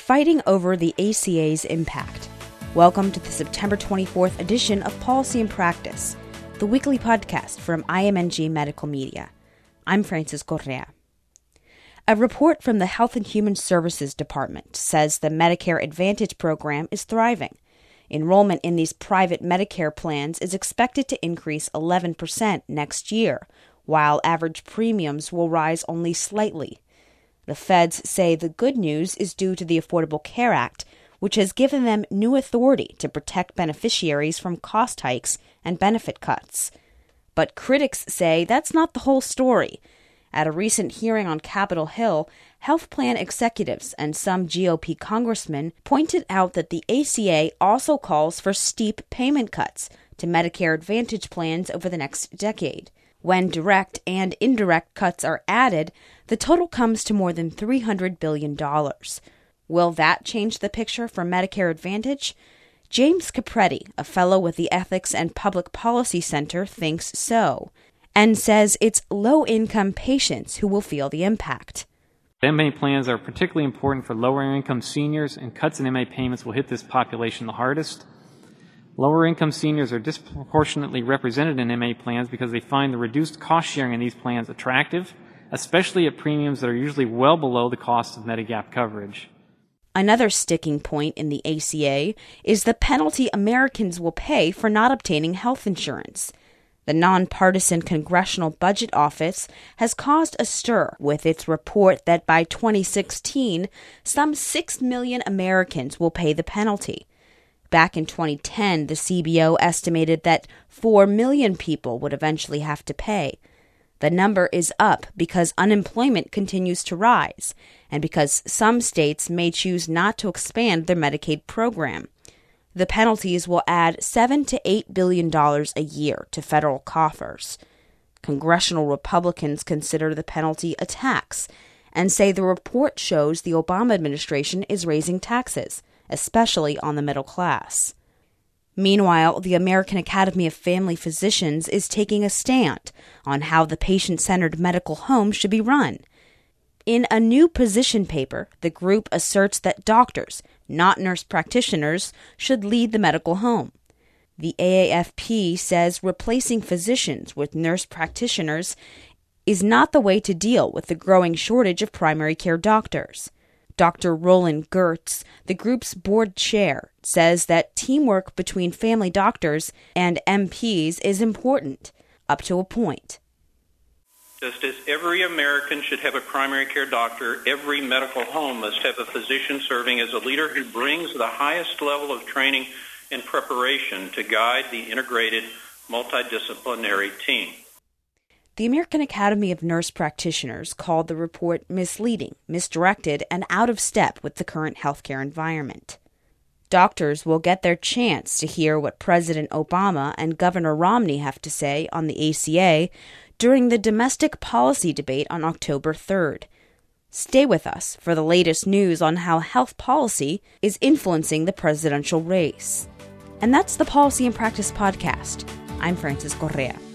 fighting over the ACA's impact. Welcome to the September 24th edition of Policy in Practice, the weekly podcast from IMNG Medical Media. I'm Frances Correa. A report from the Health and Human Services Department says the Medicare Advantage program is thriving. Enrollment in these private Medicare plans is expected to increase 11% next year, while average premiums will rise only slightly. The feds say the good news is due to the Affordable Care Act, which has given them new authority to protect beneficiaries from cost hikes and benefit cuts. But critics say that's not the whole story. At a recent hearing on Capitol Hill, health plan executives and some GOP congressmen pointed out that the ACA also calls for steep payment cuts to Medicare Advantage plans over the next decade. When direct and indirect cuts are added, the total comes to more than $300 billion. Will that change the picture for Medicare Advantage? James Capretti, a fellow with the Ethics and Public Policy Center, thinks so, and says it's low-income patients who will feel the impact. MA plans are particularly important for lower-income seniors, and cuts in MA payments will hit this population the hardest. Lower-income seniors are disproportionately represented in MA plans because they find the reduced cost-sharing in these plans attractive, especially at premiums that are usually well below the cost of Medigap coverage. Another sticking point in the ACA is the penalty Americans will pay for not obtaining health insurance. The nonpartisan Congressional Budget Office has caused a stir with its report that by 2016, some 6 million Americans will pay the penalty. Back in 2010, the CBO estimated that 4 million people would eventually have to pay. The number is up because unemployment continues to rise and because some states may choose not to expand their Medicaid program. The penalties will add $7 to $8 billion a year to federal coffers. Congressional Republicans consider the penalty a tax and say the report shows the Obama administration is raising taxes, especially on the middle class. Meanwhile, the American Academy of Family Physicians is taking a stand on how the patient-centered medical home should be run. In a new position paper, the group asserts that doctors, not nurse practitioners, should lead the medical home. The AAFP says replacing physicians with nurse practitioners is not the way to deal with the growing shortage of primary care doctors. Dr. Roland Gertz, the group's board chair, says that teamwork between family doctors and MPs is important, up to a point. Just as every American should have a primary care doctor, every medical home must have a physician serving as a leader who brings the highest level of training and preparation to guide the integrated, multidisciplinary team. The American Academy of Nurse Practitioners called the report misleading, misdirected, and out of step with the current healthcare environment. Doctors will get their chance to hear what President Obama and Governor Romney have to say on the ACA during the domestic policy debate on October 3rd. Stay with us for the latest news on how health policy is influencing the presidential race. And that's the Policy in Practice podcast. I'm Frances Correa.